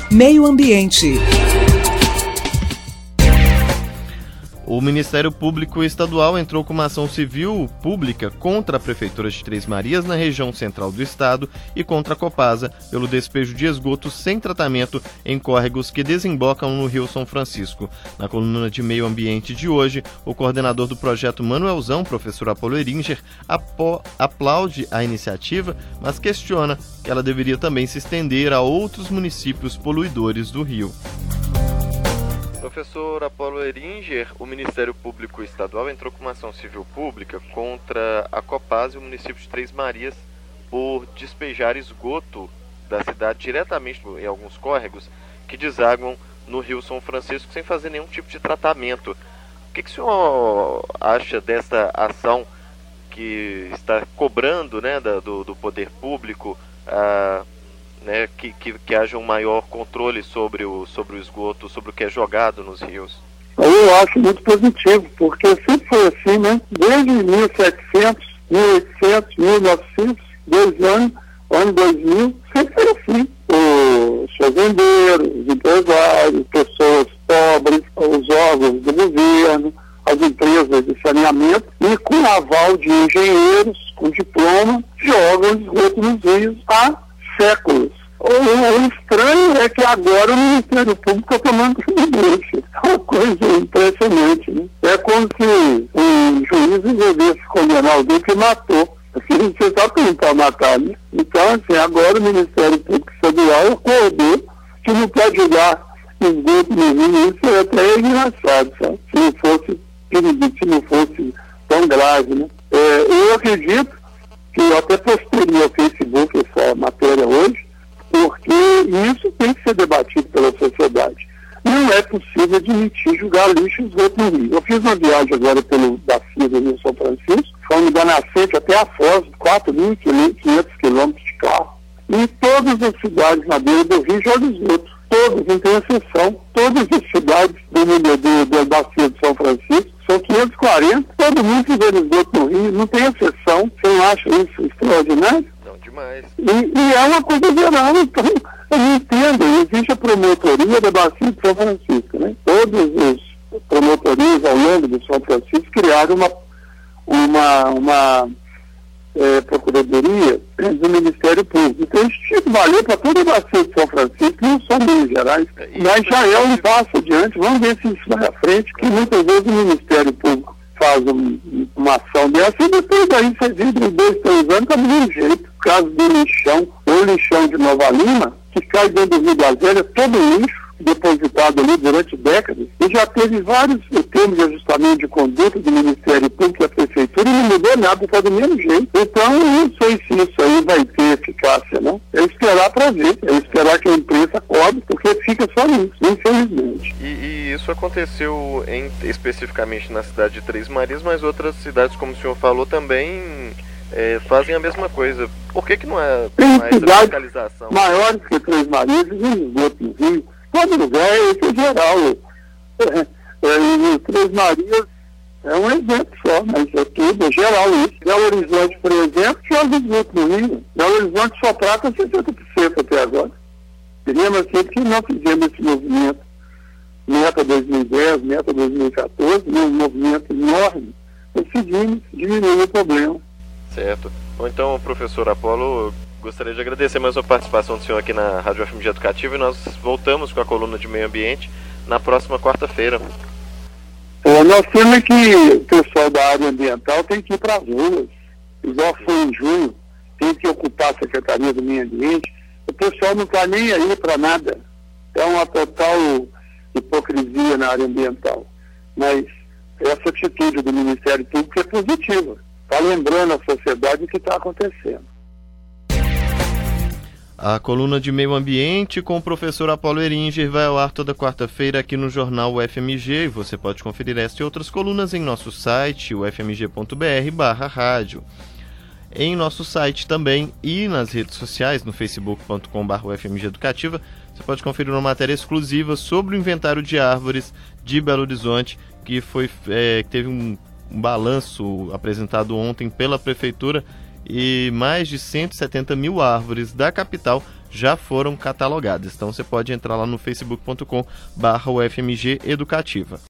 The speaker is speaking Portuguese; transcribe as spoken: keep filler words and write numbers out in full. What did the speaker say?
Meio Ambiente. O Ministério Público Estadual entrou com uma ação civil pública contra a Prefeitura de Três Marias na região central do estado e contra a Copasa pelo despejo de esgotos sem tratamento em córregos que desembocam no Rio São Francisco. Na coluna de Meio Ambiente de hoje, o coordenador do projeto Manuelzão, professor Apolo Eringer, apo- aplaude a iniciativa, mas questiona que ela deveria também se estender a outros municípios poluidores do Rio. Professor Apolo Eringer, o Ministério Público Estadual entrou com uma ação civil pública contra a Copasa e o município de Três Marias por despejar esgoto da cidade diretamente em alguns córregos que desaguam no Rio São Francisco sem fazer nenhum tipo de tratamento. O que, que o senhor acha dessa ação que está cobrando, né, do, do poder público, a Né, que, que, que haja um maior controle sobre o, sobre o esgoto, sobre o que é jogado nos rios? Eu acho muito positivo, porque sempre foi assim, né? Desde mil e setecentos, mil e oitocentos, mil e novecentos, dois anos, ano dois mil, sempre foi assim. Os fazendeiros, os empresários, pessoas pobres, os órgãos do governo, as empresas de saneamento, e com aval de engenheiros, com diploma, jogam esgoto nos rios há séculos. O, o estranho é que agora o Ministério Público está tomando providência. É uma coisa impressionante, né? É como se um juiz resolvesse condenar alguém que matou. Assim, você sabe que não está matando, né? Então, assim, agora o Ministério Público Estadual acordou que não pode jogar esgoto no rio. Isso é até engraçado, sabe? Se não fosse, se não fosse tão grave, né? É, eu acredito que eu até postei no meu Facebook essa matéria hoje, porque isso tem que ser debatido pela sociedade. Não é possível admitir jogar lixo e esgoto no rio. Eu fiz uma viagem agora pelo bacia do Rio São Francisco, fomos da nascente até a Foz, quatro mil e quinhentos quilômetros de carro, e todas as cidades na beira do rio jogam esgoto. Todas, não tem exceção. Todas as cidades do, do, do, do bacia de São Francisco, são quinhentos e quarenta, todo mundo jogando esgoto no rio, não tem exceção. Você não acha isso extraordinário? Não, demais. E, e é uma coisa geral, então, eu não entendo. Existe a promotoria da bacia de São Francisco, né? Todas as promotorias ao longo de São Francisco criaram uma, uma, uma é, procuradoria do Ministério Público. Então, isso tinha que valer para toda a bacia de São Francisco, não só Minas Gerais. Mas já é um passo adiante. Vamos ver se isso vai à frente, porque muitas vezes o Ministério Público faz um, uma ação dessa e depois daí você vive em dois, três anos, tá do mesmo jeito. O caso do lixão, o lixão de Nova Lima, que cai dentro do Rio das Velhas, todo lixo depositado ali durante décadas, e já teve vários termos de ajustamento de conduta do Ministério Público e da Prefeitura e não mudou nada, está do mesmo jeito. Então, eu não sei se isso aí vai ter eficácia, não. É esperar para ver, é esperar que a imprensa acorde, porque fica só nisso, infelizmente. E, e isso aconteceu em, especificamente na cidade de Três Marias, mas outras cidades, como o senhor falou, também é, fazem a mesma coisa. Por que que não é mais a fiscalização? Maiores que Três Marias e esgoto no Rio, todo lugar, isso é geral. É, é, Três Marias é um exemplo só, mas é tudo, é geral isso. Belo Horizonte, por exemplo, joga esgoto no Rio. Belo Horizonte só trata sessenta por cento até agora. Teríamos assim que nós fizemos esse movimento. Meta dois mil e dez, Meta dois mil e catorze, um movimento enorme. Conseguimos diminuir o problema. Certo. Bom, então, professor Apolo, gostaria de agradecer mais a participação do senhor aqui na Rádio F M G Educativa e nós voltamos com a coluna de Meio Ambiente na próxima quarta-feira. É, nós temos que o pessoal da área ambiental tem que ir para as ruas, igual foi em junho, tem que ocupar a Secretaria do Meio Ambiente. O pessoal não está nem aí para nada. É uma total hipocrisia na área ambiental. Mas essa atitude do Ministério Público é positiva. Está lembrando a sociedade o que está acontecendo. A coluna de Meio Ambiente com o professor Apolo Eringer vai ao ar toda quarta-feira aqui no jornal U F M G. Você pode conferir esta e outras colunas em nosso site, u f m g ponto b r barra rádio. Em nosso site também e nas redes sociais, no facebook ponto com barra u f m g educativa, você pode conferir uma matéria exclusiva sobre o inventário de árvores de Belo Horizonte, que foi, é, teve um, um balanço apresentado ontem pela Prefeitura, e mais de cento e setenta mil árvores da capital já foram catalogadas. Então você pode entrar lá no facebook ponto com barra U F M G Educativa.